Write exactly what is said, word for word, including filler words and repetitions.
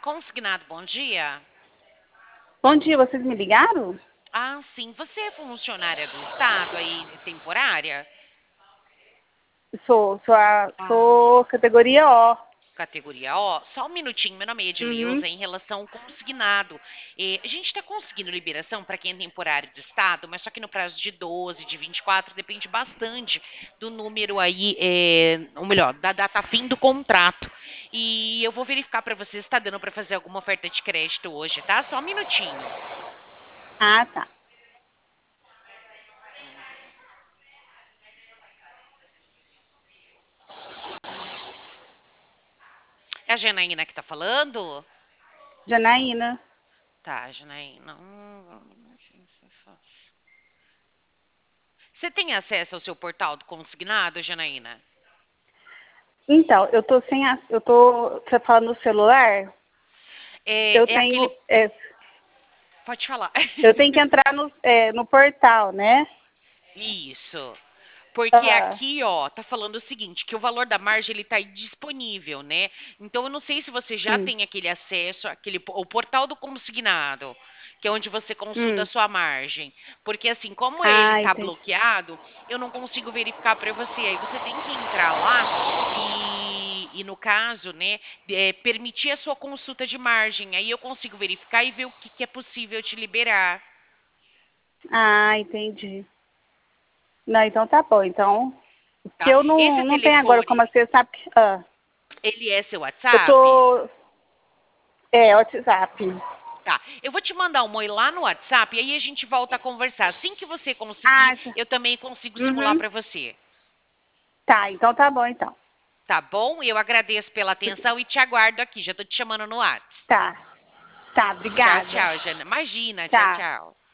Consignado, bom dia. Bom dia, vocês me ligaram? Ah, sim. Você é funcionária do Estado aí, temporária? Sou, sou, a, Ah, sou categoria O. categoria O. Só um minutinho, meu nome é Uhum. Edileuza, em relação ao consignado. Eh, a gente está conseguindo liberação para quem é temporário do Estado, mas só que no prazo de doze, de vinte e quatro, depende bastante do número aí, eh, ou melhor, da data fim do contrato. E eu vou verificar para você se está dando para fazer alguma oferta de crédito hoje, tá? Só um minutinho. Ah, tá. É a Janaína que está falando? Janaína. Tá, Janaína. Hum, Você tem acesso ao seu portal do consignado, Janaína? Então, eu tô sem a, eu tô, você falando no celular, eu É, é aquele. tenho, é, Pode falar. eu tenho que entrar no, é, no portal, né? Isso. Porque Ah, aqui, ó, tá falando o seguinte, que o valor da margem ele tá disponível, né? Então eu não sei se você já hum, tem aquele acesso, aquele o portal do consignado, que é onde você consulta a hum. sua margem. Porque assim, como ele Ah, tá entendi. bloqueado, eu não consigo verificar para você. Aí você tem que entrar lá e, e no caso, né, é, permitir a sua consulta de margem. Aí eu consigo verificar e ver o que, que é possível te liberar. Ah, entendi. Não, então tá bom. Então, que Tá? eu Esse não, não tenho agora telefone, como você sabe que, ah, ele é seu eu WhatsApp? tô, é, WhatsApp. Tá. Eu vou te mandar um oi lá no WhatsApp e aí a gente volta a conversar. Assim que você conseguir, Ah, tá. eu também consigo simular Uhum. para você. Tá, então tá bom então. Tá bom? Eu agradeço pela atenção e te aguardo aqui. Já tô te chamando no WhatsApp. Tá. Tá, Tchau, obrigada. tchau, Jana. Imagina, tchau, Tá. tchau.